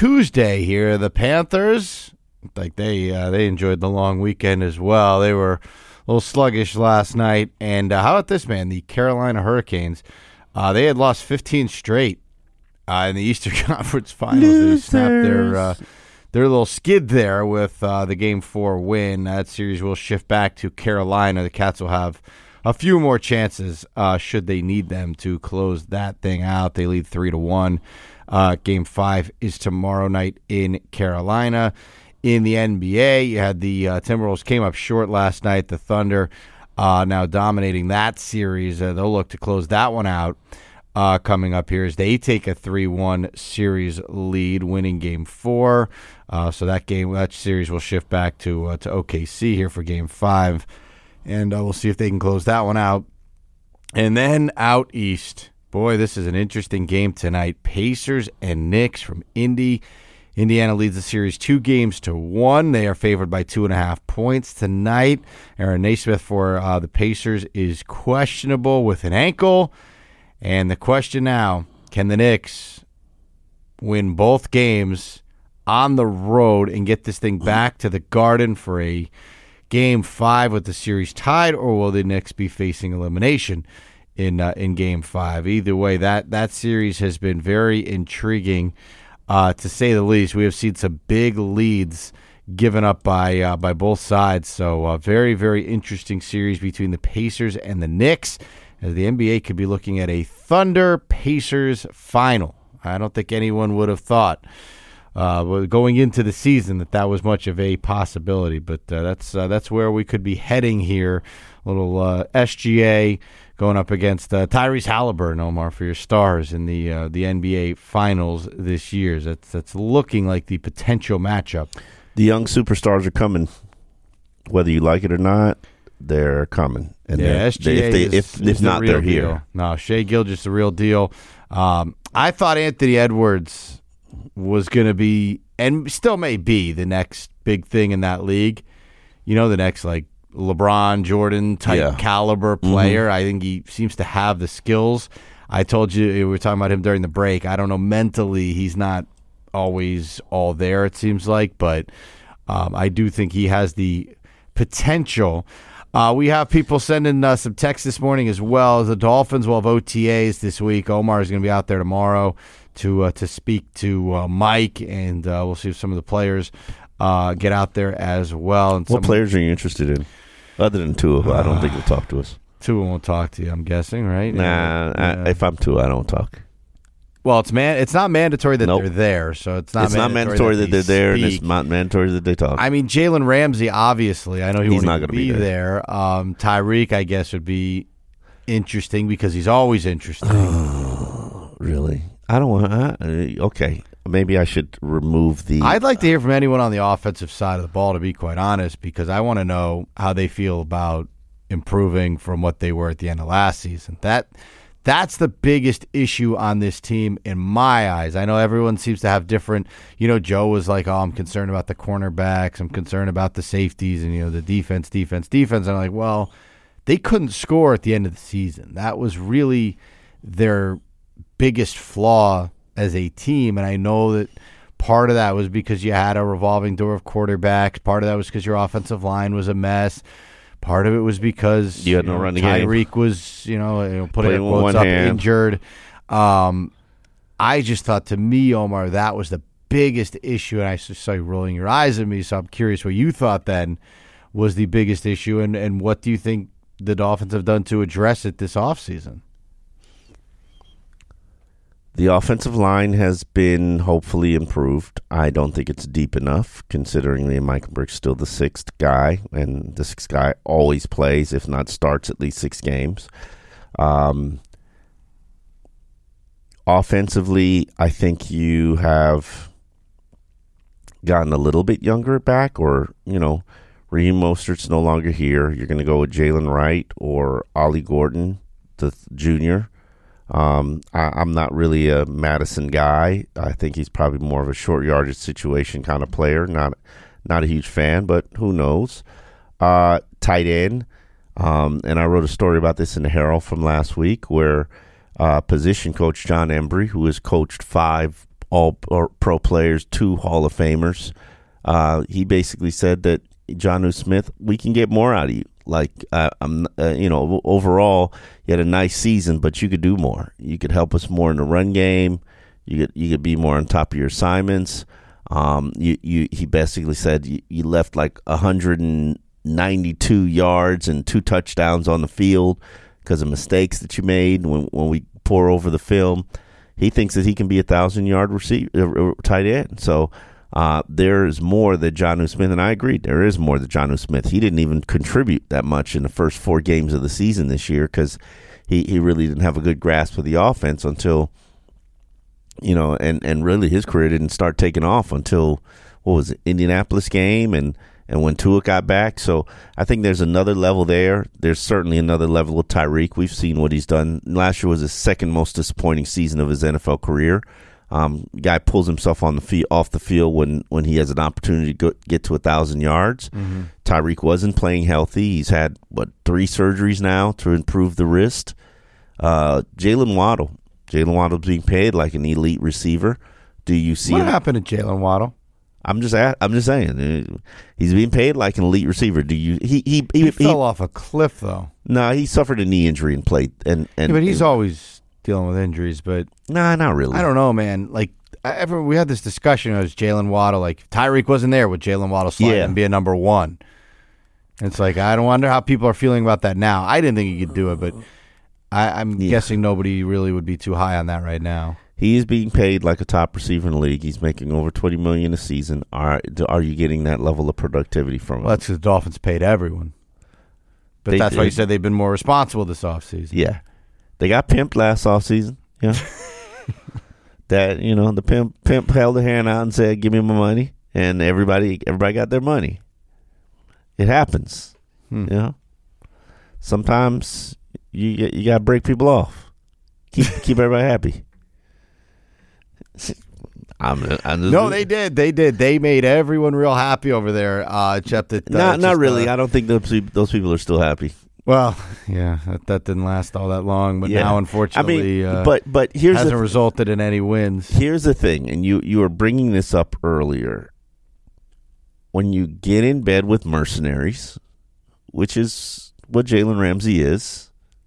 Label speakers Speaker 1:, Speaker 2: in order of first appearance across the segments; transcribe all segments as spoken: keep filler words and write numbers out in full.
Speaker 1: Tuesday here. The Panthers, like they uh, they enjoyed the long weekend as well. They were a little sluggish last night. And uh, how about this, man? The Carolina Hurricanes, uh, they had lost fifteen straight uh, in the Eastern Conference Finals.
Speaker 2: Losers.
Speaker 1: They snapped their uh, their little skid there with uh, the Game Four win. That series will shift back to Carolina. The Cats will have a few more chances uh, should they need them to close that thing out. They lead three to one. Uh, game five is tomorrow night in Carolina. In the N B A, you had the uh, Timberwolves came up short last night. The Thunder uh, now dominating that series. Uh, they'll look to close that one out uh, coming up here as they take a three one series lead, winning game four. Uh, so that game, that series will shift back to uh, to O K C here for game five. And uh, we'll see if they can close that one out. And then out east, boy, this is an interesting game tonight. Pacers and Knicks from Indy. Indiana leads the series two games to one. They are favored by two and a half points tonight. Aaron Nesmith for uh, the Pacers is questionable with an ankle. And the question now, can the Knicks win both games on the road and get this thing back to the Garden for a Game five with the series tied, or will the Knicks be facing elimination in uh, in Game five? Either way, that, that series has been very intriguing, uh, to say the least. We have seen some big leads given up by uh, by both sides. So uh, very, very interesting series between the Pacers and the Knicks, as the N B A could be looking at a Thunder-Pacers final. I don't think anyone would have thought Uh, going into the season that that was much of a possibility, but uh, that's uh, that's where we could be heading here. A little uh, S G A going up against uh, Tyrese Halliburton, Omar, for your Stars in the uh, the N B A Finals this year. That's that's looking like the potential matchup.
Speaker 2: The young superstars are coming, whether you like it or not. They're coming, and
Speaker 1: yeah, S G A
Speaker 2: they, if they,
Speaker 1: is,
Speaker 2: if,
Speaker 1: is
Speaker 2: if
Speaker 1: the
Speaker 2: not,
Speaker 1: real
Speaker 2: they're
Speaker 1: deal.
Speaker 2: here.
Speaker 1: No, Shai Gilgeous, the real deal. Um, I thought Anthony Edwards was going to be, and still may be, the next big thing in that league. You know, the next, like, LeBron, Jordan type
Speaker 2: yeah.
Speaker 1: caliber player. Mm-hmm. I think he seems to have the skills. I told you, we were talking about him during the break. I don't know, mentally, he's not always all there, it seems like, but um, I do think he has the potential. Uh, we have people sending uh, some texts this morning as well. The Dolphins will have O T As this week. Omar is going to be out there tomorrow to uh, to speak to uh, Mike, and uh, we'll see if some of the players uh, get out there as well. And
Speaker 2: what
Speaker 1: some,
Speaker 2: players are you interested in? Other than Tua, uh, I don't think he'll talk to us.
Speaker 1: Tua won't talk to you, I'm guessing, right?
Speaker 2: Nah,
Speaker 1: yeah.
Speaker 2: I, if I'm Tua, I don't talk.
Speaker 1: Well, it's man. It's not mandatory that
Speaker 2: nope.
Speaker 1: they're there, so it's not.
Speaker 2: It's
Speaker 1: mandatory
Speaker 2: not mandatory that,
Speaker 1: that
Speaker 2: they're there,
Speaker 1: speak.
Speaker 2: and it's not mandatory that they talk.
Speaker 1: I mean, Jalen Ramsey, obviously, I know he
Speaker 2: he's
Speaker 1: won't
Speaker 2: not
Speaker 1: going to
Speaker 2: be
Speaker 1: there.
Speaker 2: there.
Speaker 1: there. Um, Tyreek, I guess, would be interesting because he's always interesting.
Speaker 2: Oh, really? I don't want. Uh, okay, maybe I should remove the.
Speaker 1: I'd like to hear from anyone on the offensive side of the ball, to be quite honest, because I want to know how they feel about improving from what they were at the end of last season. That. That's the biggest issue on this team in my eyes. I know everyone seems to have different, you know, Joe was like, oh, I'm concerned about the cornerbacks. I'm concerned about the safeties and, you know, the defense, defense, defense. And I'm like, well, they couldn't score at the end of the season. That was really their biggest flaw as a team. And I know that part of that was because you had a revolving door of quarterbacks. Part of that was because your offensive line was a mess. Part of it was because
Speaker 2: you had
Speaker 1: you
Speaker 2: no
Speaker 1: know,
Speaker 2: running
Speaker 1: Tyreek
Speaker 2: game.
Speaker 1: was, you know, you know putting
Speaker 2: Playing with
Speaker 1: quotes
Speaker 2: one
Speaker 1: up,
Speaker 2: hand.
Speaker 1: injured. Um, I just thought, to me, Omar, that was the biggest issue. And I just saw you rolling your eyes at me, so I'm curious what you thought then was the biggest issue, and, and what do you think the Dolphins have done to address it this offseason?
Speaker 2: The offensive line has been hopefully improved. I don't think it's deep enough, considering that Mike Burke's still the sixth guy, and the sixth guy always plays, if not starts, at least six games. Um, offensively, I think you have gotten a little bit younger back, or, you know, Raheem Mostert's no longer here. You're going to go with Jalen Wright or Ollie Gordon, the junior. Um, I, I'm not really a Madison guy. I think he's probably more of a short yardage situation kind of player. Not not a huge fan, but who knows? Uh, tight end. Um, and I wrote a story about this in the Herald from last week, where uh, position coach John Embry, who has coached five all pro players, two Hall of Famers. Uh, he basically said that, Jonnu Smith, we can get more out of you. Like, uh, I'm, uh, you know, overall, you had a nice season, but you could do more. You could help us more in the run game. You could you could be more on top of your assignments. Um, you, you he basically said you, you left like one hundred ninety-two yards and two touchdowns on the field because of mistakes that you made when when we pour over the film. He thinks that he can be a thousand yard receiver, uh, tight end. So uh, there is more that Jonnu Smith, and I agree, there is more that Jonnu Smith. He didn't even contribute that much in the first four games of the season this year because he, he really didn't have a good grasp of the offense until, you know, and, and really his career didn't start taking off until, what was it, Indianapolis game and, and when Tua got back. So I think there's another level there. There's certainly another level with Tyreek. We've seen what he's done. Last year was his second most disappointing season of his N F L career. Um, guy pulls himself on the field, off the field when, when he has an opportunity to go, get to a thousand yards. Mm-hmm. Tyreek wasn't playing healthy. He's had what three surgeries now to improve the wrist. Uh, Jalen Waddle, Jalen Waddle's being paid like an elite receiver. Do you see
Speaker 1: what
Speaker 2: him?
Speaker 1: happened to Jalen Waddle?
Speaker 2: I'm just at, I'm just saying he's being paid like an elite receiver. Do you? He he he,
Speaker 1: he fell
Speaker 2: he,
Speaker 1: off a cliff though.
Speaker 2: No, nah, he suffered a knee injury and played. And, and
Speaker 1: yeah, but he's
Speaker 2: and,
Speaker 1: always dealing with injuries. But
Speaker 2: nah, not really.
Speaker 1: I don't know, man. Like I, ever, we had this discussion. It was Jalen Waddle. Like Tyreek wasn't there with Jalen Waddle slide
Speaker 2: yeah.
Speaker 1: and be a number one. And it's like I don't wonder how people are feeling about that now. I didn't think he could do it, but I, I'm yeah. guessing nobody really would be too high on that right now.
Speaker 2: He is being paid like a top receiver in the league. He's making over twenty million dollars a season. Are are you getting that level of productivity from him?
Speaker 1: Well, that's because the Dolphins paid everyone. But they that's did. Why you said they've been more responsible this offseason.
Speaker 2: Yeah. They got pimped last offseason. Yeah. that, you know, the pimp pimp held a hand out and said, give me my money. And everybody everybody got their money. It happens. Hmm. You know? Sometimes you you got to break people off. Keep keep everybody happy. I'm, I'm
Speaker 1: no, they did. They did. They made everyone real happy over there. Uh, except that, uh,
Speaker 2: not, not
Speaker 1: just,
Speaker 2: really.
Speaker 1: Uh,
Speaker 2: I don't think those those people are still happy.
Speaker 1: Well, yeah, that, that didn't last all that long. But yeah. now, unfortunately,
Speaker 2: I mean,
Speaker 1: uh,
Speaker 2: but but here's
Speaker 1: hasn't
Speaker 2: the,
Speaker 1: resulted in any wins.
Speaker 2: Here's the thing, and you you were bringing this up earlier. When you get in bed with mercenaries, which is what Jalen Ramsey is,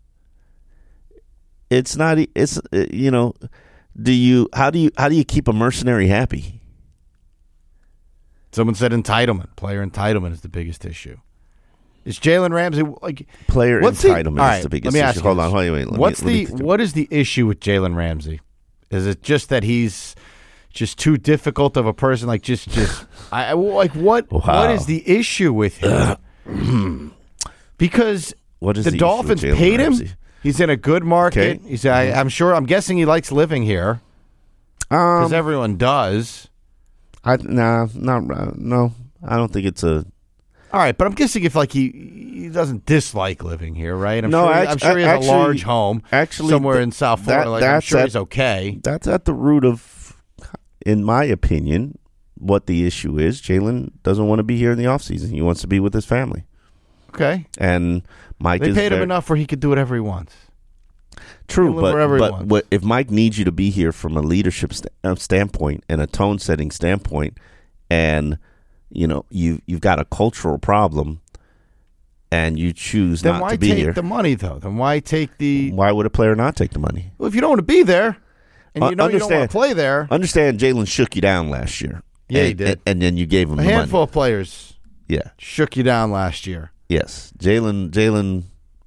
Speaker 2: it's not. It's you know. Do you how do you how do you keep a mercenary happy?
Speaker 1: Someone said entitlement. Player entitlement is the biggest issue. Is Jalen Ramsey like
Speaker 2: player entitlement
Speaker 1: the,
Speaker 2: is
Speaker 1: right,
Speaker 2: the biggest
Speaker 1: let me
Speaker 2: issue?
Speaker 1: Ask
Speaker 2: Hold
Speaker 1: you
Speaker 2: on, wait, wait. Let
Speaker 1: What's
Speaker 2: me,
Speaker 1: the
Speaker 2: let me
Speaker 1: what is the issue with Jalen Ramsey? Is it just that he's just too difficult of a person? Like just just I like what wow. what is the issue with him? Because
Speaker 2: what is
Speaker 1: the,
Speaker 2: the
Speaker 1: Dolphins
Speaker 2: issue with
Speaker 1: paid
Speaker 2: Ramsey?
Speaker 1: him. He's in a good market.
Speaker 2: Okay.
Speaker 1: He's. I, I'm sure. I'm guessing he likes living here because um, everyone does.
Speaker 2: I nah, not uh, no. I don't think it's a.
Speaker 1: All right, but I'm guessing if like he he doesn't dislike living here, right? I'm
Speaker 2: no,
Speaker 1: sure.
Speaker 2: Actually,
Speaker 1: I'm sure he has
Speaker 2: actually,
Speaker 1: a large home,
Speaker 2: actually,
Speaker 1: somewhere
Speaker 2: th-
Speaker 1: in South Florida.
Speaker 2: That,
Speaker 1: like, I'm sure
Speaker 2: at,
Speaker 1: he's okay.
Speaker 2: That's at the root of, in my opinion, what the issue is. Jalen doesn't want to be here in the offseason. He wants to be with his family.
Speaker 1: Okay,
Speaker 2: and Mike.
Speaker 1: They
Speaker 2: is
Speaker 1: paid
Speaker 2: very,
Speaker 1: him enough where he could do whatever he wants.
Speaker 2: True, but, but what, if Mike needs you to be here from a leadership st- uh, standpoint and a tone-setting standpoint, and you know you you've got a cultural problem, and you choose
Speaker 1: then
Speaker 2: not
Speaker 1: why
Speaker 2: to be
Speaker 1: take
Speaker 2: here,
Speaker 1: the money though? Then why take the?
Speaker 2: Why would a player not take the money?
Speaker 1: Well, if you don't want to be there, and you know you don't want to play there,
Speaker 2: understand Jalen shook you down last year.
Speaker 1: Yeah,
Speaker 2: and,
Speaker 1: he did,
Speaker 2: and, and then you gave him
Speaker 1: a
Speaker 2: the
Speaker 1: handful
Speaker 2: money.
Speaker 1: of players.
Speaker 2: Yeah,
Speaker 1: shook you down last year.
Speaker 2: Yes, Jalen. Jalen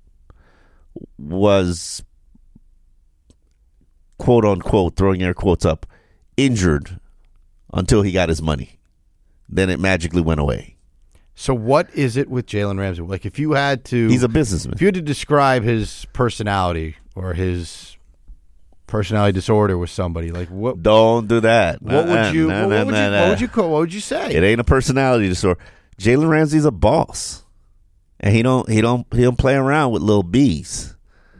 Speaker 2: was, quote unquote, throwing air quotes up, injured until he got his money. Then it magically went away.
Speaker 1: So what is it with Jalen Ramsey? Like if you had to,
Speaker 2: he's a businessman.
Speaker 1: If you had to describe his personality or his personality disorder with somebody, like what?
Speaker 2: Don't do that.
Speaker 1: What
Speaker 2: nah,
Speaker 1: would you?
Speaker 2: nah,
Speaker 1: what,
Speaker 2: nah,
Speaker 1: would
Speaker 2: nah,
Speaker 1: you
Speaker 2: nah.
Speaker 1: what would you call? What would you say?
Speaker 2: It ain't a personality disorder. Jalen Ramsey's a boss, and he don't he don't he don't play around with little bees.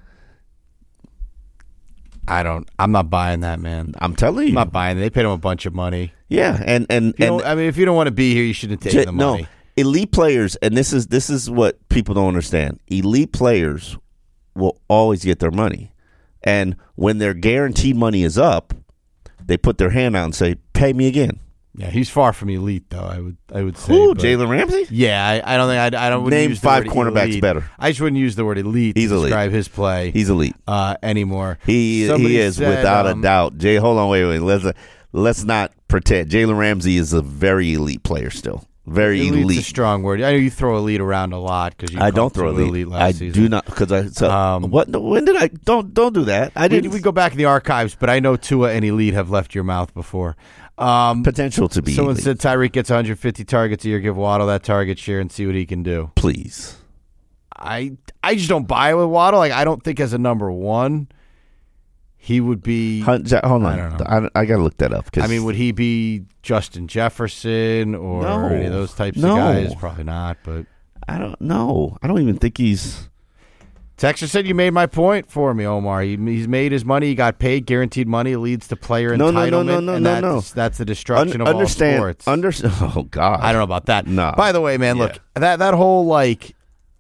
Speaker 1: I don't. I'm not buying that, man.
Speaker 2: I'm telling you,
Speaker 1: I'm not buying it. They paid him a bunch of money.
Speaker 2: Yeah, and and, and
Speaker 1: I mean, if you don't want to be here, you shouldn't take
Speaker 2: j-
Speaker 1: the money.
Speaker 2: No, elite players, and this is this is what people don't understand. Elite players will always get their money, and when their guaranteed money is up, they put their hand out and say, "Pay me again."
Speaker 1: Yeah, he's far from elite, though. I would, I would say.
Speaker 2: Who?
Speaker 1: but-
Speaker 2: Jalen Ramsey?
Speaker 1: Yeah, I, I don't think I, I don't wouldn't
Speaker 2: Name
Speaker 1: use the
Speaker 2: five
Speaker 1: word
Speaker 2: cornerbacks
Speaker 1: elite.
Speaker 2: better.
Speaker 1: I just wouldn't use the word elite
Speaker 2: He's
Speaker 1: to
Speaker 2: elite.
Speaker 1: describe his play.
Speaker 2: He's elite.
Speaker 1: uh, anymore.
Speaker 2: He
Speaker 1: Somebody
Speaker 2: he is
Speaker 1: said,
Speaker 2: without
Speaker 1: um,
Speaker 2: a doubt. Jay, hold on, wait, wait. Let's uh, let's not pretend. Jalen Ramsey is a very elite player still. Very
Speaker 1: Elite's
Speaker 2: elite.
Speaker 1: a strong word. I know you throw elite around a lot because you
Speaker 2: I
Speaker 1: called
Speaker 2: don't throw
Speaker 1: someone
Speaker 2: elite.
Speaker 1: last
Speaker 2: I
Speaker 1: season.
Speaker 2: do not because I. So,
Speaker 1: Um,
Speaker 2: what? When did I? Don't don't do that. I
Speaker 1: We,
Speaker 2: didn't.
Speaker 1: we go back in the archives, but I know Tua and elite have left your mouth before. Um,
Speaker 2: potential to be.
Speaker 1: someone
Speaker 2: elite.
Speaker 1: said Tyreek gets one hundred fifty targets a year. Give Waddle that target share and see what he can do.
Speaker 2: Please.
Speaker 1: I I just don't buy it with Waddle. Like I don't think as a number one, he would be.
Speaker 2: Hun- Ja- Hold on.
Speaker 1: I don't know.
Speaker 2: I, I gotta look that up. 'cause
Speaker 1: I mean, would he be Justin Jefferson or
Speaker 2: No.
Speaker 1: any of those types
Speaker 2: No.
Speaker 1: of guys? Probably not. But
Speaker 2: I don't know. I don't even think he's.
Speaker 1: Texas said you made my point for me, Omar. He, he's made his money. He got paid, guaranteed money. It leads to player
Speaker 2: No,
Speaker 1: entitlement.
Speaker 2: no, no, no,
Speaker 1: and
Speaker 2: no,
Speaker 1: that's,
Speaker 2: no.
Speaker 1: that's the destruction
Speaker 2: Un-
Speaker 1: of
Speaker 2: understand.
Speaker 1: all sports.
Speaker 2: Under- oh God.
Speaker 1: I don't know about that.
Speaker 2: No.
Speaker 1: By the way, man,
Speaker 2: Yeah.
Speaker 1: look that that whole like,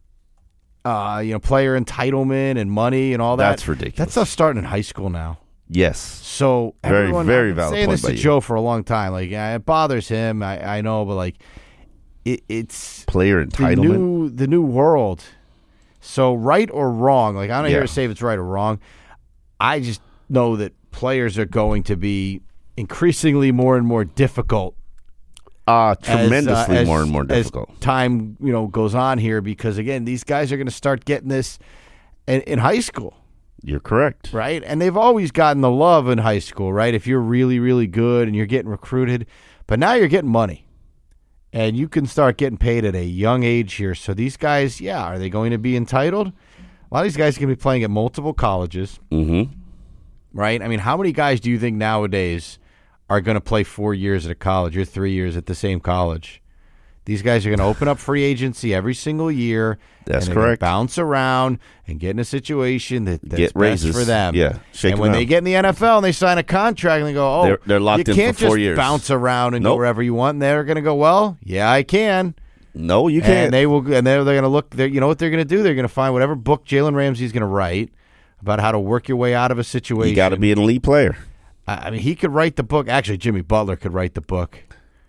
Speaker 1: uh, you know, player entitlement and money and all that.
Speaker 2: That's ridiculous.
Speaker 1: That stuff's starting in high school now.
Speaker 2: Yes.
Speaker 1: So
Speaker 2: Very,
Speaker 1: everyone,
Speaker 2: very
Speaker 1: I've been
Speaker 2: valid
Speaker 1: saying
Speaker 2: point
Speaker 1: this
Speaker 2: by
Speaker 1: to
Speaker 2: you.
Speaker 1: Joe for a long time. Like, yeah, it bothers him. I, I know, but like, it, it's
Speaker 2: Player
Speaker 1: the
Speaker 2: entitlement.
Speaker 1: new the new world. So right or wrong, like I'm not here
Speaker 2: Yeah.
Speaker 1: to say if it's right or wrong. I just know that players are going to be increasingly more and more difficult.
Speaker 2: Uh,
Speaker 1: as, uh,
Speaker 2: tremendously
Speaker 1: as-
Speaker 2: more and more
Speaker 1: as
Speaker 2: difficult.
Speaker 1: time you know goes on here because again, these guys are going to start getting this in, in high school.
Speaker 2: You're correct.
Speaker 1: Right? And they've always gotten the love in high school, right? If you're really, really good and you're getting recruited. But now you're getting money. And you can start getting paid at a young age here. So these guys, yeah, are they going to be entitled? A lot of these guys are going to be playing at multiple colleges,
Speaker 2: Mm-hmm.
Speaker 1: right? I mean, how many guys do you think nowadays are going to play four years at a college or three years at the same college? These guys are going to open up free agency every single year.
Speaker 2: That's
Speaker 1: and they're gonna
Speaker 2: correct.
Speaker 1: bounce around and get in a situation that, that's
Speaker 2: Get
Speaker 1: best
Speaker 2: raises.
Speaker 1: for them.
Speaker 2: Yeah, shake
Speaker 1: and
Speaker 2: them
Speaker 1: when
Speaker 2: out.
Speaker 1: they get in the N F L and they sign a contract and they go, oh,
Speaker 2: They're- they're locked
Speaker 1: you
Speaker 2: in for
Speaker 1: can't
Speaker 2: four
Speaker 1: just
Speaker 2: years.
Speaker 1: bounce around and go
Speaker 2: Nope.
Speaker 1: wherever you want. And they're going to go, well, yeah, I can.
Speaker 2: No, you
Speaker 1: And
Speaker 2: can't.
Speaker 1: they will, and they're, they're going to look. they're- You know what they're going to do? They're going to find whatever book Jalen Ramsey's going to write about how to work your way out of a situation.
Speaker 2: you got to be an elite player.
Speaker 1: I I mean, he could write the book. Actually, Jimmy Butler could write the book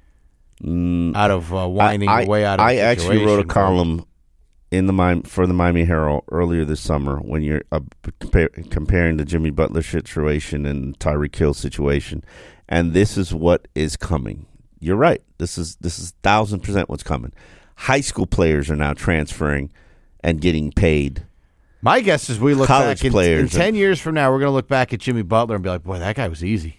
Speaker 1: out of uh, winding
Speaker 2: I,
Speaker 1: your way out of
Speaker 2: I
Speaker 1: a
Speaker 2: actually wrote a
Speaker 1: situation.
Speaker 2: column in the Mi- for the Miami Herald earlier this summer when you're uh, compare, comparing the Jimmy Butler situation and Tyreek Hill situation, and this is what is coming. You're right. This is this is thousand percent what's coming. High school players are now transferring and getting paid.
Speaker 1: My guess is we look
Speaker 2: College
Speaker 1: back in, in
Speaker 2: players
Speaker 1: ten years from now, we're going to look back at Jimmy Butler and be like, boy, that guy was easy.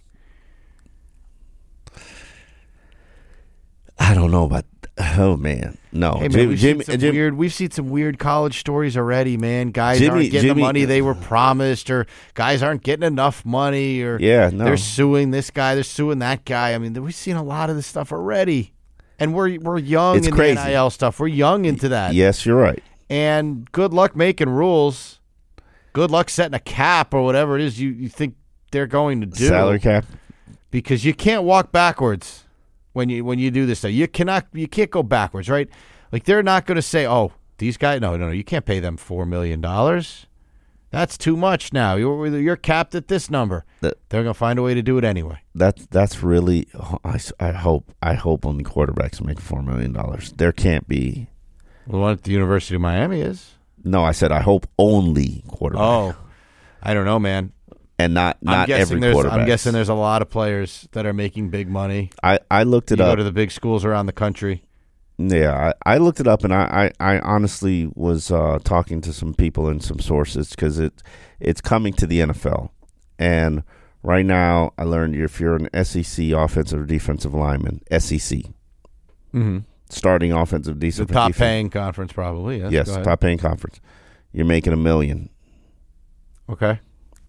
Speaker 2: I don't know about. Oh man, no.
Speaker 1: Hey, man,
Speaker 2: Jim-
Speaker 1: we've,
Speaker 2: Jim-
Speaker 1: seen some
Speaker 2: Jim-
Speaker 1: weird, we've seen some weird college stories already, man. Guys
Speaker 2: Jimmy-
Speaker 1: aren't getting
Speaker 2: Jimmy-
Speaker 1: the money they were promised, or guys aren't getting enough money, or
Speaker 2: Yeah, no.
Speaker 1: they're suing this guy, they're suing that guy. I mean, we've seen a lot of this stuff already. And we're we're young
Speaker 2: It's
Speaker 1: in
Speaker 2: crazy.
Speaker 1: the N I L stuff. We're young into that.
Speaker 2: Yes, you're right.
Speaker 1: And good luck making rules. Good luck setting a cap or whatever it is you, you think they're going to do.
Speaker 2: Salary cap.
Speaker 1: Because you can't walk backwards when you when you do this stuff. You cannot you can't go backwards, right? Like they're not going to say, "Oh, these guys no, no, no, you can't pay them four million dollars. That's too much now. You're you're capped at this number."
Speaker 2: That-
Speaker 1: They're going to find a way to do it anyway.
Speaker 2: That's that's really. I, I hope I hope only quarterbacks make four million dollars. There can't be.
Speaker 1: The one at the University of Miami is.
Speaker 2: No, I said I hope only quarterbacks.
Speaker 1: Oh, I don't know, man.
Speaker 2: and not
Speaker 1: I'm
Speaker 2: not
Speaker 1: guessing
Speaker 2: every
Speaker 1: there's
Speaker 2: quarterback.
Speaker 1: I'm guessing there's a lot of players that are making big money.
Speaker 2: I I looked
Speaker 1: You
Speaker 2: it
Speaker 1: go
Speaker 2: up.
Speaker 1: to the big schools around the country.
Speaker 2: Yeah, I, I looked it up, and I, I, I honestly was uh, talking to some people and some sources because it it's coming to the N F L. And right now, I learned if you're an S E C offensive or defensive lineman, S E C,
Speaker 1: Mm-hmm.
Speaker 2: starting offensive
Speaker 1: The
Speaker 2: defensive,
Speaker 1: top
Speaker 2: defense,
Speaker 1: paying conference, probably. Yes,
Speaker 2: yes,
Speaker 1: go ahead.
Speaker 2: top paying conference, you're making a million
Speaker 1: Okay.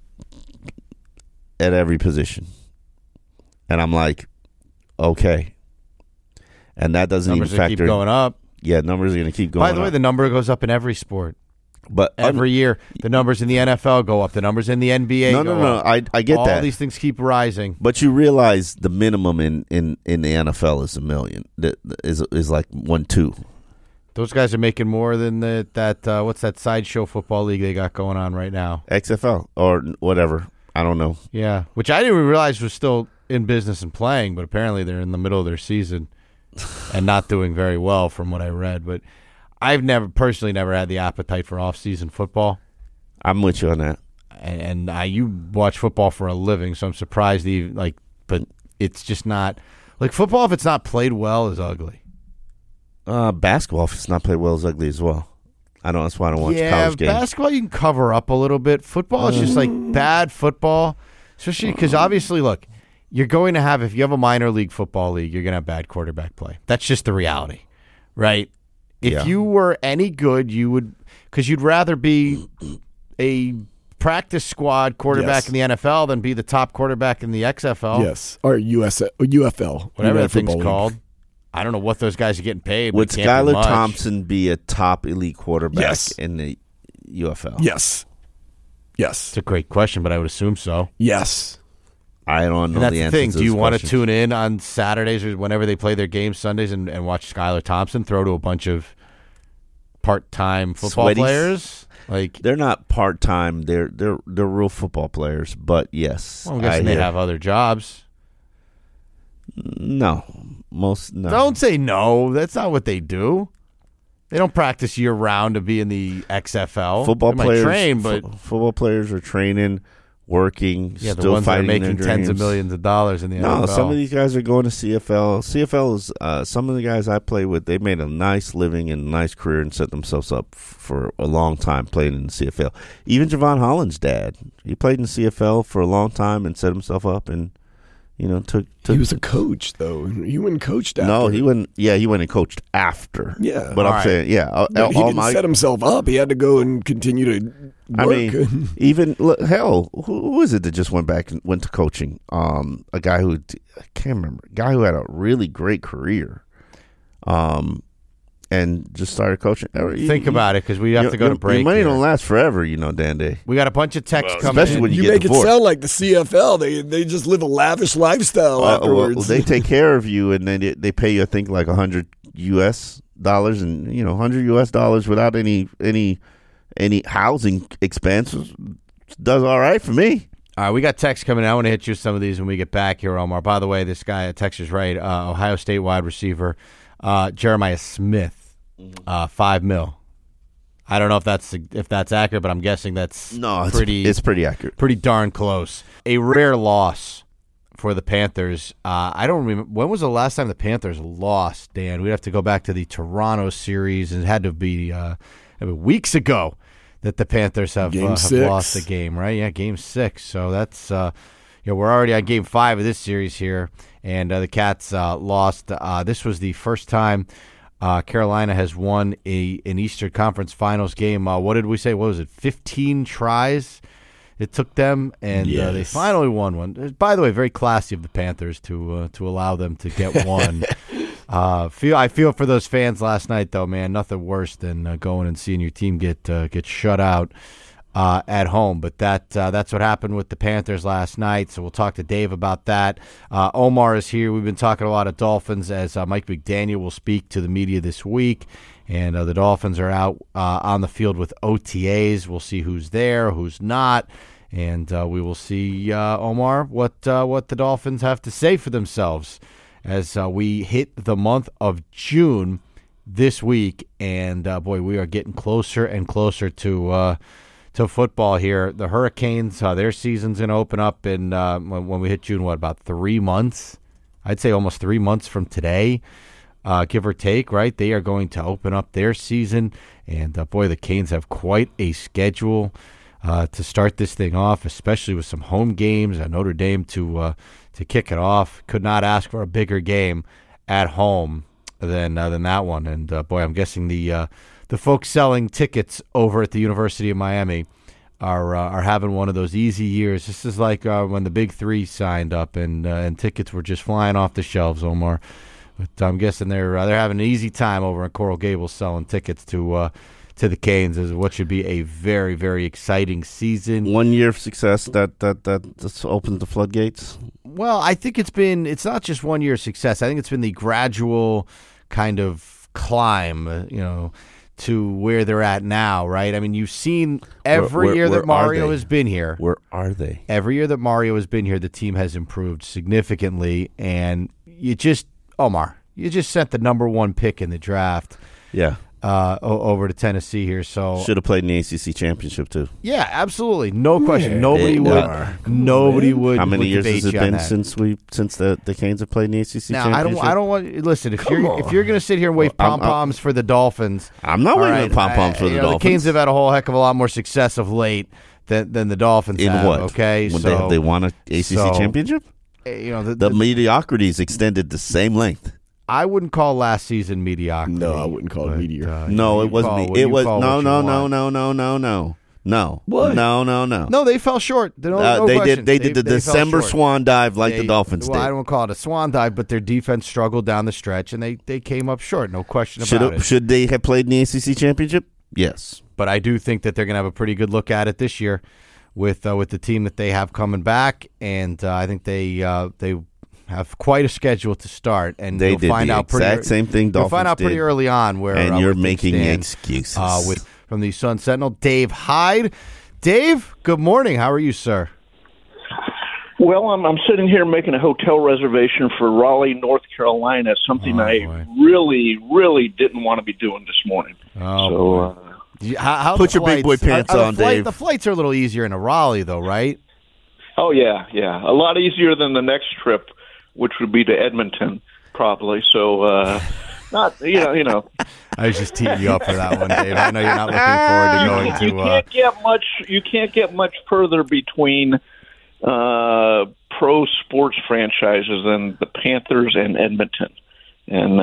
Speaker 2: at every position. And I'm like, okay. And that doesn't
Speaker 1: Numbers
Speaker 2: even
Speaker 1: are
Speaker 2: factor
Speaker 1: keep going up.
Speaker 2: Yeah, numbers are going to keep going
Speaker 1: By the way,
Speaker 2: up.
Speaker 1: the number goes up in every sport.
Speaker 2: but
Speaker 1: Every year, the numbers in the N F L go up. The numbers in the N B A
Speaker 2: no,
Speaker 1: go
Speaker 2: no, no.
Speaker 1: up.
Speaker 2: I I get
Speaker 1: All
Speaker 2: that.
Speaker 1: these things keep rising.
Speaker 2: But you realize the minimum in, in, in the N F L is a million. That is is like one two.
Speaker 1: Those guys are making more than the, that. Uh, what's that sideshow football league they got going on right now?
Speaker 2: X F L or whatever. I don't know.
Speaker 1: Yeah, which I didn't even realize was still in business and playing, but apparently they're in the middle of their season and not doing very well from what I read. But I've never personally never had the appetite for off-season football.
Speaker 2: I'm with you on that.
Speaker 1: And, and I, you watch football for a living, so I'm surprised. Even, like, but it's just not like football. If it's not played well, is ugly.
Speaker 2: Uh, basketball, if it's not played well, is ugly as well. I don't. That's why I don't watch
Speaker 1: yeah,
Speaker 2: college games.
Speaker 1: Basketball you can cover up a little bit. Football is just like bad football, especially because obviously, look, you're going to have if you have a minor league football league, you're going to have bad quarterback play. That's just the reality, right? If
Speaker 2: Yeah.
Speaker 1: you were any good, you would because you'd rather be a practice squad quarterback
Speaker 3: Yes.
Speaker 1: in the N F L than be the top quarterback in the X F L.
Speaker 3: Yes, or U S U F L,
Speaker 1: Whatever
Speaker 3: United
Speaker 1: that thing's
Speaker 3: Football League.
Speaker 1: called. I don't know what those guys are getting paid. but
Speaker 2: Would
Speaker 1: it can't be
Speaker 2: Skylar
Speaker 1: much.
Speaker 2: Thompson be a top elite quarterback
Speaker 3: Yes.
Speaker 2: in the U F L?
Speaker 3: Yes, yes,
Speaker 1: It's a great question, but I would assume so.
Speaker 3: yes.
Speaker 2: I don't know
Speaker 1: And that's
Speaker 2: the
Speaker 1: the
Speaker 2: answer
Speaker 1: thing.
Speaker 2: to
Speaker 1: Do you
Speaker 2: those
Speaker 1: want to
Speaker 2: questions.
Speaker 1: tune in on Saturdays or whenever they play their games Sundays and, and watch Skylar Thompson throw to a bunch of part-time football
Speaker 2: Sweaties?
Speaker 1: players? Like,
Speaker 2: They're not part time. They're they're they're real football players. But yes,
Speaker 1: well, I'm guessing
Speaker 2: I
Speaker 1: they
Speaker 2: hear-
Speaker 1: have other jobs.
Speaker 2: no most no.
Speaker 1: Don't say no. That's not what they do. They don't practice year-round to be in the X F L.
Speaker 2: football
Speaker 1: they might
Speaker 2: players.
Speaker 1: train, but
Speaker 2: fo- football players are training, working,
Speaker 1: yeah, the
Speaker 2: still
Speaker 1: ones that are
Speaker 2: fighting
Speaker 1: making
Speaker 2: their
Speaker 1: tens of
Speaker 2: dreams.
Speaker 1: millions of dollars in the
Speaker 2: No,
Speaker 1: N F L.
Speaker 2: some of these guys are going to C F L. C F L is uh, some of the guys I play with. They made a nice living and a nice career and set themselves up f- for a long time playing in the C F L. Even Javon Holland's dad, he played in the C F L for a long time and set himself up and you know took. took
Speaker 3: He was a coach, though. He went and coached after.
Speaker 2: no, he went. Yeah, he went and coached after.
Speaker 3: Yeah.
Speaker 2: but
Speaker 1: All
Speaker 2: I'm
Speaker 1: right.
Speaker 2: saying, yeah, all,
Speaker 3: But he
Speaker 2: all
Speaker 3: didn't
Speaker 2: my.
Speaker 3: set himself up. He had to go and continue to work.
Speaker 2: I mean, even look, hell, who, who is it that just went back and went to coaching? Um, a guy who I can't remember, a guy who had a really great career, um, and just started coaching.
Speaker 1: Think about it because we have
Speaker 2: your,
Speaker 1: to go
Speaker 2: your,
Speaker 1: to break.
Speaker 2: Your money
Speaker 1: here.
Speaker 2: don't last forever, you know, Dan Day.
Speaker 1: We got a bunch of texts coming
Speaker 2: especially
Speaker 1: in.
Speaker 2: when
Speaker 3: you
Speaker 2: get
Speaker 3: make
Speaker 2: divorced.
Speaker 3: it sound like the C F L. They they just live a lavish lifestyle
Speaker 2: Uh,
Speaker 3: afterwards.
Speaker 2: well, they take care of you, and then they, they pay you, I think, like a hundred U S dollars, and you know, hundred U S dollars without any any any housing expenses does all right for me.
Speaker 1: All right, we got texts coming in. I want to hit you with some of these when we get back here, Omar. By the way, this guy at Texas right, uh, Ohio State wide receiver, uh, Jeremiah Smith, uh, five mil. I don't know if that's if that's accurate, but I'm guessing that's
Speaker 2: No, it's
Speaker 1: pretty
Speaker 2: it's pretty accurate.
Speaker 1: pretty darn close. A rare loss for the Panthers. Uh, I don't remember when was the last time the Panthers lost. Dan, we'd have to go back to the Toronto series, and it had to be uh, weeks ago that the Panthers have,
Speaker 3: Game
Speaker 1: uh, have
Speaker 3: six.
Speaker 1: lost a game, right? Yeah, game six. So that's uh, you know we're already on game five of this series here, and uh, the Cats uh, lost. Uh, this was the first time uh, Carolina has won a an Eastern Conference Finals game. Uh, what did we say? What was it? fifteen tries it took them, and uh, they
Speaker 3: Yes.
Speaker 1: finally won one. By the way, very classy of the Panthers to uh, to allow them to get one. Uh, feel I feel for those fans last night, though, man. Nothing worse than uh, going and seeing your team get uh, get shut out uh, at home. But that uh, that's what happened with the Panthers last night. So we'll talk to Dave about that. Uh, Omar is here. We've been talking a lot of Dolphins as uh, Mike McDaniel will speak to the media this week. And uh, the Dolphins are out uh, on the field with O T As. We'll see who's there, who's not. And uh, we will see, uh, Omar, what uh, what the Dolphins have to say for themselves as uh, we hit the month of June this week. And, uh, boy, we are getting closer and closer to uh, to football here. The Hurricanes, uh, their season's going to open up in uh, when, when we hit June, what, about three months? I'd say almost three months from today, uh, give or take, right? They are going to open up their season. And, uh, boy, the Canes have quite a schedule uh, to start this thing off, especially with some home games at Notre Dame to uh, to kick it off. Could not ask for a bigger game at home than uh, than that one. And uh, boy, I'm guessing the uh, the folks selling tickets over at the University of Miami are uh, are having one of those easy years. This is like uh, when the Big Three signed up and uh, and tickets were just flying off the shelves, Omar. But I'm guessing they're uh, they're having an easy time over in Coral Gables selling tickets to uh, to the Canes as what should be a very very exciting season.
Speaker 2: One year of success that that that just opens the floodgates.
Speaker 1: Well, I think it's been, it's not just one year of success. I think it's been the gradual kind of climb, uh, you know, to where they're at now, right? I mean, you've seen every
Speaker 2: Where- where-
Speaker 1: year
Speaker 2: where
Speaker 1: that Mario
Speaker 2: are they?
Speaker 1: has been here.
Speaker 2: Where are they?
Speaker 1: Every year that Mario has been here, the team has improved significantly, and you just, Omar, you just sent the number one pick in the draft
Speaker 2: Yeah.
Speaker 1: uh, o- over to Tennessee here. So
Speaker 2: Should have played in the A C C championship too.
Speaker 1: yeah, absolutely, no question. Nobody
Speaker 2: they
Speaker 1: would,
Speaker 2: are.
Speaker 1: nobody would.
Speaker 2: How many
Speaker 1: would
Speaker 2: years
Speaker 1: debate
Speaker 2: has it
Speaker 1: you on
Speaker 2: been
Speaker 1: that.
Speaker 2: since we since the, the Canes have played in the A C C
Speaker 1: Now I
Speaker 2: championship?
Speaker 1: don't. I don't want. Listen, if you're if you're going to sit here and wave
Speaker 2: Well, I'm-
Speaker 1: pom poms for the Dolphins,
Speaker 2: I'm not
Speaker 1: all
Speaker 2: waving
Speaker 1: right,
Speaker 2: pom poms
Speaker 1: I-
Speaker 2: for the
Speaker 1: you know,
Speaker 2: Dolphins.
Speaker 1: The Canes have had a whole heck of a lot more success of late than than the Dolphins
Speaker 2: In
Speaker 1: have.
Speaker 2: what?
Speaker 1: Okay,
Speaker 2: When
Speaker 1: so
Speaker 2: they, they won a A C C
Speaker 1: so,
Speaker 2: championship?
Speaker 1: you know the,
Speaker 2: The
Speaker 1: the,
Speaker 2: mediocrity's extended the same length.
Speaker 1: I wouldn't call last season mediocrity.
Speaker 3: No, I wouldn't call it
Speaker 1: but,
Speaker 3: meteor.
Speaker 1: uh,
Speaker 2: No,
Speaker 1: you
Speaker 2: it wasn't.
Speaker 1: call
Speaker 2: me.
Speaker 1: what
Speaker 2: It
Speaker 1: you
Speaker 2: was
Speaker 1: call
Speaker 2: no,
Speaker 1: what you
Speaker 2: no, no,
Speaker 1: want.
Speaker 2: no, no, no, no, no.
Speaker 3: What?
Speaker 2: No, no, no.
Speaker 1: No, they fell short. No,
Speaker 2: Uh,
Speaker 1: no
Speaker 2: they
Speaker 1: question.
Speaker 2: did. They did the
Speaker 1: they fell
Speaker 2: December
Speaker 1: short.
Speaker 2: swan dive like
Speaker 1: They-
Speaker 2: the Dolphins
Speaker 1: well, I
Speaker 2: did.
Speaker 1: don't call it a swan dive, but their defense struggled down the stretch, and they, they came up short. No question
Speaker 2: Should
Speaker 1: about it.
Speaker 2: should they have played in the A C C championship? Yes.
Speaker 1: But I do think that they're going to have a pretty good look at it this year with uh, with the team that they have coming back, and uh, I think they uh, they have quite a schedule to start, and
Speaker 2: They
Speaker 1: you'll
Speaker 2: did
Speaker 1: find
Speaker 2: the
Speaker 1: out pretty
Speaker 2: exact same thing
Speaker 1: You'll
Speaker 2: Dolphins
Speaker 1: find out pretty
Speaker 2: did.
Speaker 1: early on where
Speaker 2: And
Speaker 1: uh,
Speaker 2: you're
Speaker 1: where things
Speaker 2: making
Speaker 1: stand,
Speaker 2: excuses.
Speaker 1: uh, with from the Sun Sentinel, Dave Hyde. Dave, good morning. How are you, sir?
Speaker 4: Well, I'm, I'm sitting here making a hotel reservation for Raleigh, North Carolina, something
Speaker 1: Oh,
Speaker 4: I
Speaker 1: boy.
Speaker 4: really, really didn't want to be doing this morning.
Speaker 1: Oh,
Speaker 4: so,
Speaker 1: boy.
Speaker 4: uh,
Speaker 1: Do you- how, how
Speaker 2: Put
Speaker 1: the
Speaker 2: your big boy
Speaker 1: flights- are-
Speaker 2: pants
Speaker 1: are the
Speaker 2: on,
Speaker 1: flight-
Speaker 2: Dave.
Speaker 1: The flights are a little easier in a Raleigh, though, right?
Speaker 4: oh, yeah, yeah. A lot easier than the next trip, which would be to Edmonton, probably. So, uh, not, you know, you know.
Speaker 1: I was just teeing you up for that one, Dave. I know you're not looking forward to
Speaker 4: you
Speaker 1: going to. Uh,
Speaker 4: can't get much. You can't get much further between uh, pro sports franchises than the Panthers and Edmonton, and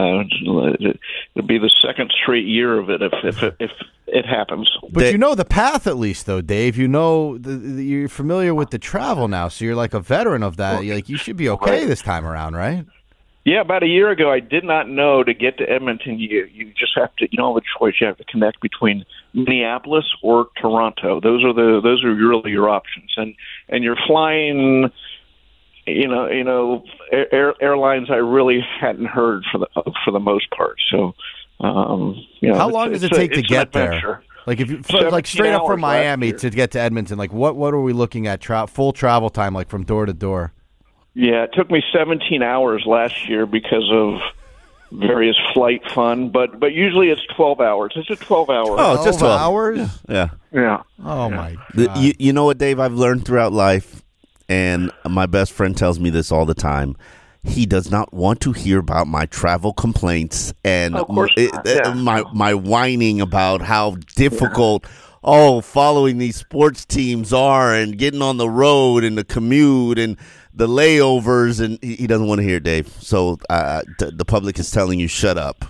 Speaker 4: uh, it'll be the second straight year of it if if it, if it happens.
Speaker 1: But
Speaker 2: They-
Speaker 1: you know the path at least, though, Dave. You know the, the, you're familiar with the travel now, so you're like a veteran of that. You're like you should be okay
Speaker 4: Right.
Speaker 1: this time around, right?
Speaker 4: Yeah, about a year ago, I did not know to get to Edmonton, you you just have to, you don't have a choice. You have to connect between Minneapolis or Toronto. Those are the those are really your options, and and you're flying, you know, you know, air, airlines I really hadn't heard for the for the most part. So, um, you know,
Speaker 1: How
Speaker 4: it's-
Speaker 1: long does it
Speaker 4: it's a-
Speaker 1: take to
Speaker 4: it's an
Speaker 1: get there?
Speaker 4: adventure.
Speaker 1: Like if you for, like straight up from
Speaker 4: seventeen hours last
Speaker 1: Miami
Speaker 4: year.
Speaker 1: to get to Edmonton, like what what are we looking at? Tra- full travel time, like from door to door.
Speaker 4: Yeah, it took me seventeen hours last year because of various flight fun, but but usually it's twelve hours. It's a twelve hour.
Speaker 2: Oh, it's just
Speaker 1: twelve
Speaker 2: twelve.
Speaker 1: hours.
Speaker 2: Yeah.
Speaker 4: yeah.
Speaker 1: Oh my
Speaker 2: The-
Speaker 1: god!
Speaker 2: you, you know what, Dave? I've learned throughout life, and my best friend tells me this all the time. He does not want to hear about my travel complaints and
Speaker 4: Of course
Speaker 2: it-
Speaker 4: not,
Speaker 2: uh,
Speaker 4: yeah.
Speaker 2: my my whining about how difficult oh following these sports teams are and getting on the road and the commute and the layovers, and he, he doesn't want to hear it, Dave. So uh, t- the public is telling you shut up.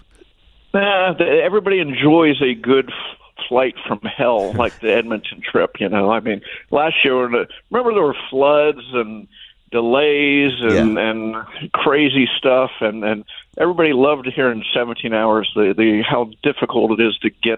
Speaker 4: Nah, the, everybody enjoys a good f- flight from hell, like the Edmonton trip. You know, I mean, last year, remember there were floods and delays and, and crazy stuff, and, and everybody loved hearing seventeen hours the, the how difficult it is to get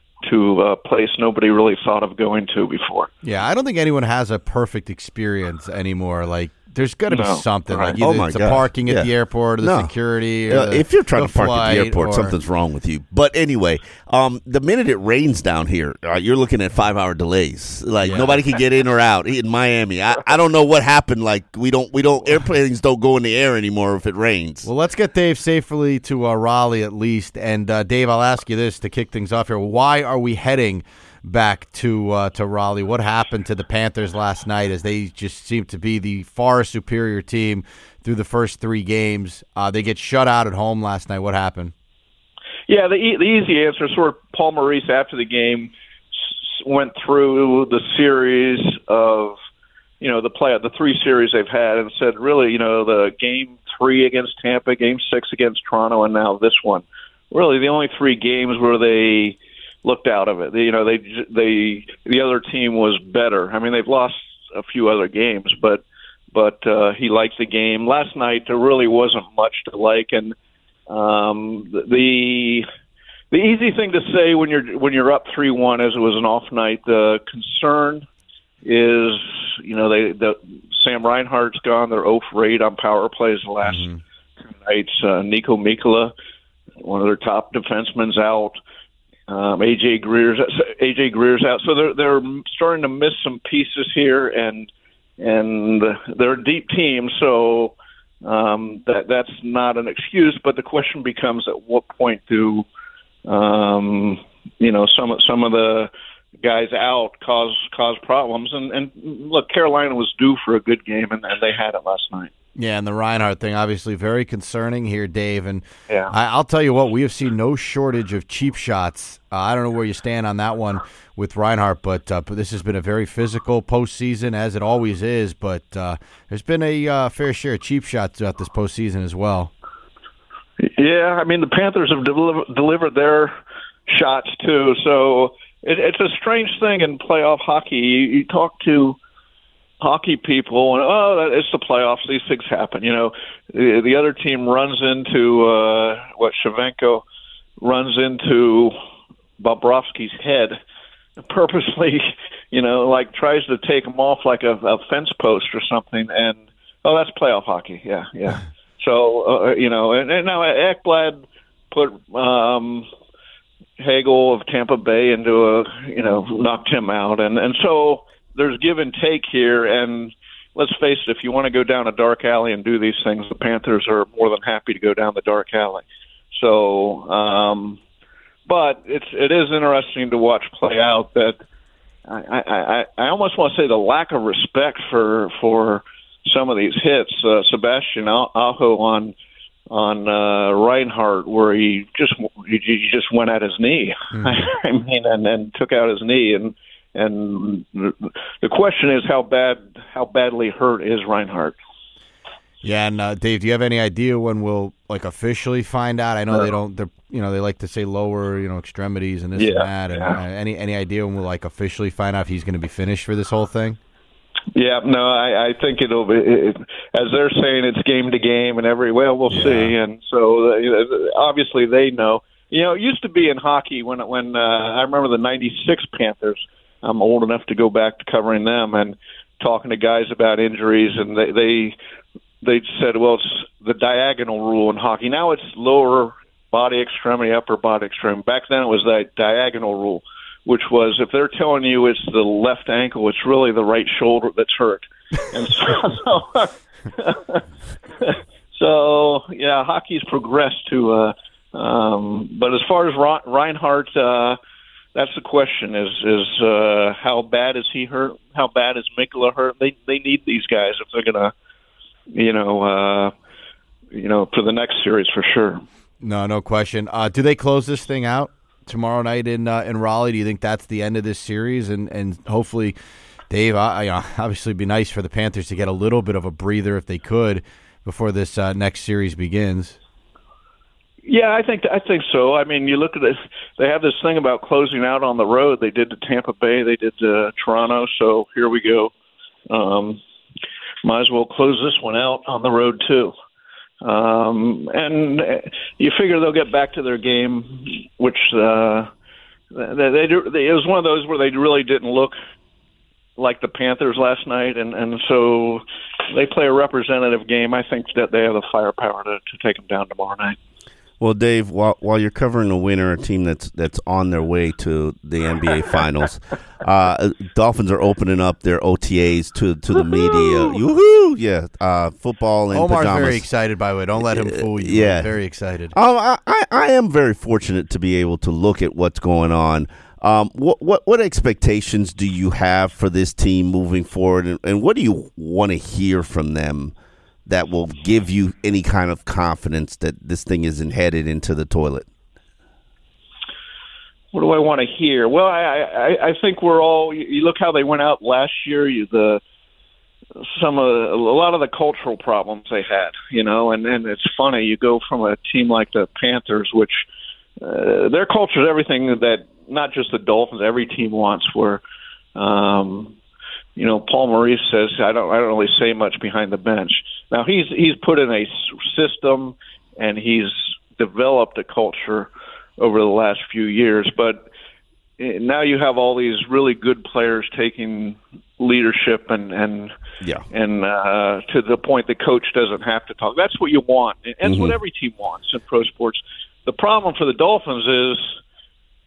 Speaker 4: to a place nobody really thought of going to before.
Speaker 1: Yeah, I don't think anyone has a perfect experience anymore. Like, there's got to be
Speaker 4: No,
Speaker 1: something.
Speaker 4: right.
Speaker 1: Like, either
Speaker 2: Oh, my
Speaker 1: it's the
Speaker 2: God.
Speaker 1: parking at
Speaker 2: Yeah.
Speaker 1: the airport, or the
Speaker 2: No.
Speaker 1: security. Or
Speaker 2: Uh,
Speaker 1: the-
Speaker 2: if you're trying
Speaker 1: the
Speaker 2: to park at the
Speaker 1: flight,
Speaker 2: airport,
Speaker 1: or-
Speaker 2: something's wrong with you. But anyway, um, the minute it rains down here, uh, you're looking at five hour delays. Like
Speaker 1: Yeah.
Speaker 2: nobody can get in or out in Miami. I, I don't know what happened. Like we don't we don't airplanes don't go in the air anymore if it rains.
Speaker 1: Well, let's get Dave safely to uh, Raleigh at least. And uh, Dave, I'll ask you this to kick things off here: why are we heading back to uh, to Raleigh? What happened to the Panthers last night, as they just seem to be the far superior team through the first three games? Uh, they get shut out at home last night. What happened?
Speaker 4: Yeah, the, e- the easy answer is sort of Paul Maurice after the game s- went through the series of, you know, the play the three series they've had and said, really, you know, the game three against Tampa, game six against Toronto, and now this one. Really, the only three games where they looked out of it. They, you know, they they the other team was better. I mean, they've lost a few other games, but but uh, he liked the game last night. There really wasn't much to like, and um, the the easy thing to say when you're when you're up three one is it was an off night. The concern is, you know, they the Sam Reinhart's gone. They're oh for eight on power plays the last
Speaker 1: Mm-hmm.
Speaker 4: two nights. Uh, Nico Mikkola, one of their top defensemen's out. Um, A J Greer's A J Greer's out, so they're they're starting to miss some pieces here, and and they're a deep team, so um, that that's not an excuse. But the question becomes, at what point do um, you know some some of the guys out cause cause problems? And, and look, Carolina was due for a good game, and, and they had it last night.
Speaker 1: Yeah, and the Reinhardt thing, obviously very concerning here, Dave. And
Speaker 4: yeah.
Speaker 1: I, I'll tell you what, we have seen no shortage of cheap shots. Uh, I don't know where you stand on that one with Reinhardt, but, uh, but this has been a very physical postseason, as it always is. But uh, there's been a uh, fair share of cheap shots throughout this postseason as well.
Speaker 4: Yeah, I mean, the Panthers have deliver, delivered their shots, too. So it, it's a strange thing in playoff hockey. You, you talk to hockey people, and oh, it's the playoffs. These things happen. You know, the, the other team runs into uh, what Shevchenko runs into Bobrovsky's head purposely. You know, like tries to take him off like a, a fence post or something. And oh, that's playoff hockey. Yeah, yeah. So uh, you know, and, and now Ekblad put um, Hagel of Tampa Bay into a you know knocked him out, and and so. There's give and take here, and let's face it, if you want to go down a dark alley and do these things, the Panthers are more than happy to go down the dark alley. So, um, but it's it is interesting to watch play out that I, I, I almost want to say the lack of respect for for some of these hits. Uh, Sebastian Aho on on uh, Reinhardt, where he just he, he just went at his knee. Mm-hmm. I mean, and, and took out his knee and. And the question is, how bad, how badly hurt is Reinhardt?
Speaker 1: Yeah, and uh, Dave, do you have any idea when we'll like officially find out? I know no. they don't. They're you know they like to say lower you know extremities and this
Speaker 4: yeah,
Speaker 1: and that. And
Speaker 4: yeah.
Speaker 1: uh, any any idea when we'll like officially find out if he's going to be finished for this whole thing?
Speaker 4: Yeah, no, I, I think it'll be. It, as they're saying, it's game to game, and every well, we'll yeah. see. And so uh, obviously they know. You know, it used to be in hockey when when uh, I remember the ninety-six Panthers. I'm old enough to go back to covering them and talking to guys about injuries, and they they they said, well, it's the diagonal rule in hockey. Now it's lower body extremity, upper body extremity. Back then it was that diagonal rule, which was if they're telling you it's the left ankle, it's really the right shoulder that's hurt. And so, so, so yeah, hockey's progressed to. Uh, um, but as far as Reinhardt. Uh, That's the question: is is uh, how bad is he hurt? How bad is Mikkola hurt? They they need these guys if they're gonna, you know, uh, you know, for the next series for sure.
Speaker 1: No, no question. Uh, do they close this thing out tomorrow night in uh, in Raleigh? Do you think that's the end of this series? And and hopefully, Dave, I, you know, obviously, it'd be nice for the Panthers to get a little bit of a breather if they could before this uh, next series begins.
Speaker 4: Yeah, I think I think so. I mean, you look at this; they have this thing about closing out on the road. They did to Tampa Bay, they did to Toronto. So here we go. Um, might as well close this one out on the road too. Um, and you figure they'll get back to their game, which uh, they, they, they it was one of those where they really didn't look like the Panthers last night, and, and so they play a representative game. I think that they have the firepower to, to take them down tomorrow night.
Speaker 2: Well, Dave, while while you're covering a winner, a team that's that's on their way to the N B A Finals, uh, Dolphins are opening up their O T As to to the media. Yoo-hoo! Yeah, uh, football and
Speaker 1: Omar's
Speaker 2: pajamas.
Speaker 1: very excited, by the way. Don't let him fool you.
Speaker 2: Yeah,
Speaker 1: He's very excited.
Speaker 2: Oh, I, I I am very fortunate to be able to look at what's going on. Um, what what what expectations do you have for this team moving forward, and, and what do you want to hear from them that will give you any kind of confidence that this thing isn't headed into the toilet?
Speaker 4: What do I want to hear? Well, I, I, I think we're all. You look how they went out last year. You, the some of a lot of the cultural problems they had, you know, and and it's funny. You go from a team like the Panthers, which uh, their culture is everything that not just the Dolphins, every team wants. Where um, you know, Paul Maurice says, I don't I don't really say much behind the bench. Now he's he's put in a system and he's developed a culture over the last few years, but now you have all these really good players taking leadership and and
Speaker 2: yeah.
Speaker 4: and uh, to the point the coach doesn't have to talk. That's what you want, and that's mm-hmm. what every team wants in pro sports. The problem for the Dolphins is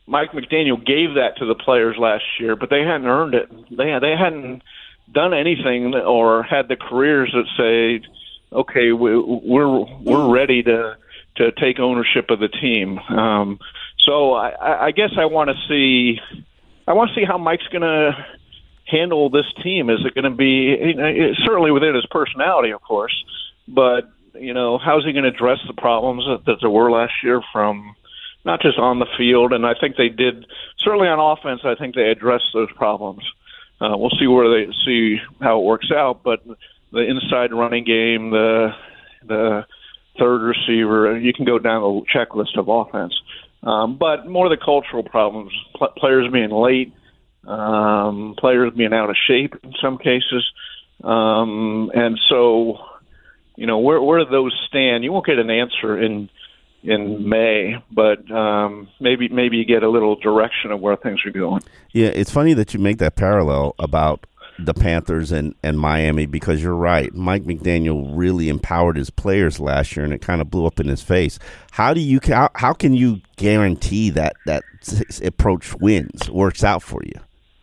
Speaker 4: Mike McDaniel gave that to the players last year, but they hadn't earned it. They they hadn't done anything or had the careers that say, okay, we, we're we're ready to to take ownership of the team. Um, so I, I guess I want to see I want to see how Mike's going to handle this team. Is it going to be certainly within his personality, of course, but you know, how's he going to address the problems that, that there were last year from not just on the field, and I think they did certainly on offense. I think they addressed those problems. Uh, we'll see where they see how it works out, but the inside running game, the the third receiver, you can go down the checklist of offense. Um, but more the cultural problems, pl- players being late, um, players being out of shape in some cases, um, and so you know where where do those stand? You won't get an answer in. in May, but um, maybe maybe you get a little direction of where things are going.
Speaker 2: Yeah, it's funny that you make that parallel about the Panthers and, and Miami, because you're right. Mike McDaniel really empowered his players last year, and it kind of blew up in his face. How do you how, how can you guarantee that that approach wins, works out for you?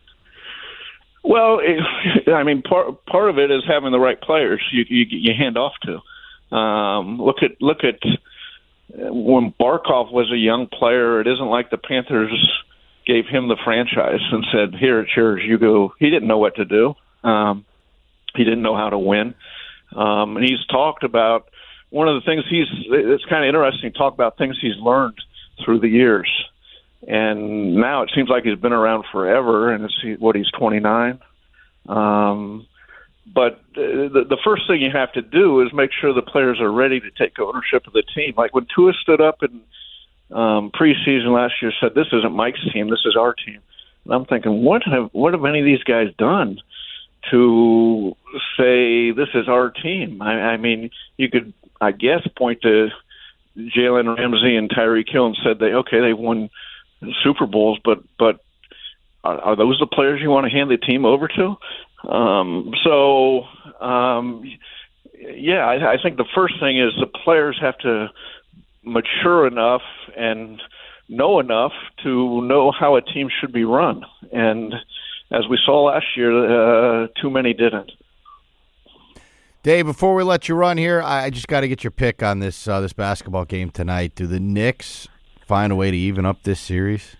Speaker 4: Well, it, I mean, part part of it is having the right players you you, you hand off to. Um, look at look at. When Barkov was a young player, it isn't like the Panthers gave him the franchise and said, here, it's yours, you go. He didn't know what to do. Um, he didn't know how to win. Um, and he's talked about one of the things he's, it's kind of interesting to talk about things he's learned through the years. And now it seems like he's been around forever, and it's what, he's twenty-nine. Um, But uh, the, the first thing you have to do is make sure the players are ready to take ownership of the team. Like when Tua stood up in um, preseason last year, said, "This isn't Mike's team. This is our team." And I'm thinking, what have what have any of these guys done to say this is our team? I, I mean, you could, I guess, point to Jalen Ramsey and Tyreek Hill and said they okay, they won Super Bowls, but but are, are those the players you want to hand the team over to? Um, so, um, yeah, I, I think the first thing is the players have to mature enough and know enough to know how a team should be run. And as we saw last year, uh, too many didn't.
Speaker 1: Dave, before we let you run here, I just got to get your pick on this uh, this basketball game tonight. Do the Knicks find a way to even up this series?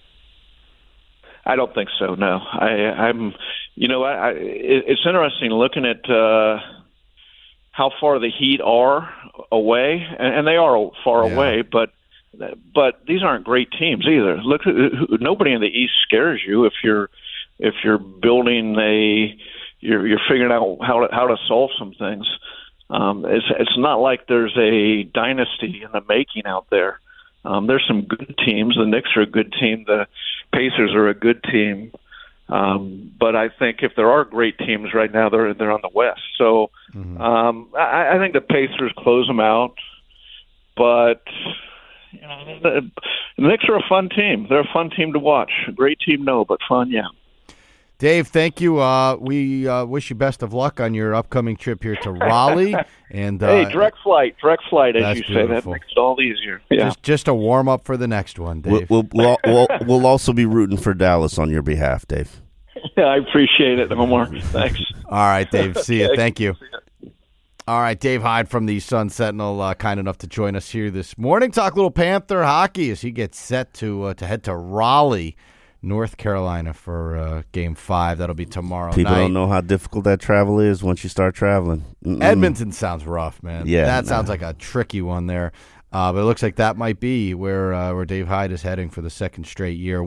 Speaker 4: I don't think so. No, I, I'm. You know, I, I, it, it's interesting looking at uh, how far the Heat are away, and, and they are far
Speaker 1: yeah.
Speaker 4: away. But but these aren't great teams either. Look, nobody in the East scares you if you're if you're building a you're you're figuring out how to how to solve some things. Um, it's it's not like there's a dynasty in the making out there. Um, there's some good teams. The Knicks are a good team. The Pacers are a good team. Um, but I think if there are great teams right now, they're they're on the West. So mm-hmm. um, I, I think the Pacers close them out. But you know, the, the Knicks are a fun team. They're a fun team to watch. A great team, no, but fun, yeah.
Speaker 1: Dave, thank you. Uh, we uh, wish you best of luck on your upcoming trip here to Raleigh. And uh,
Speaker 4: hey, direct flight, direct flight, as you
Speaker 1: beautiful.
Speaker 4: say. That makes it all easier. Yeah.
Speaker 1: Just, just a warm up for the next one, Dave.
Speaker 2: We'll, we'll, we'll, we'll also be rooting for Dallas on your behalf, Dave.
Speaker 4: Yeah, I appreciate it, Omar. Thanks.
Speaker 1: All right, Dave. See you.
Speaker 4: Okay.
Speaker 1: Thank you. All right, Dave Hyde from the Sun Sentinel, uh, kind enough to join us here this morning. Talk a little Panther hockey as he gets set to uh, to head to Raleigh, North Carolina for uh, Game Five. That'll be tomorrow
Speaker 2: People
Speaker 1: night.
Speaker 2: don't know how difficult that travel is once you start traveling. Mm-mm.
Speaker 1: Edmonton sounds rough, man.
Speaker 2: Yeah,
Speaker 1: that
Speaker 2: nah.
Speaker 1: sounds like a tricky one there. Uh, but it looks like that might be where uh, where Dave Hyde is heading for the second straight year.